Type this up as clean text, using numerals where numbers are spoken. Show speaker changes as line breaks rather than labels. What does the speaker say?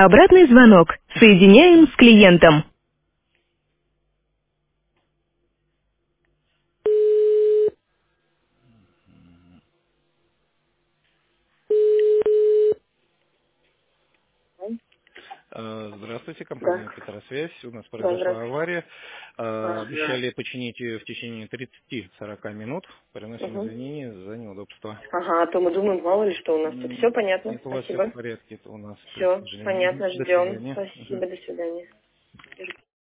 Обратный звонок. Соединяем с клиентом.
Здравствуйте,
Да,
компания Петросвязь. У нас
да,
произошла
здравствуйте.
авария.
А,
Обещали починить ее в течение 30-40 минут. Приносим
угу.
извинения за неудобство.
Ага, а то мы думаем, мало ли что у нас тут. Все понятно,
Нет, у вас все в
спасибо.
порядке. Это у нас, к
Все,
сожалению.
понятно,
До
ждем.
свидания. Мгм.
Спасибо, до свидания.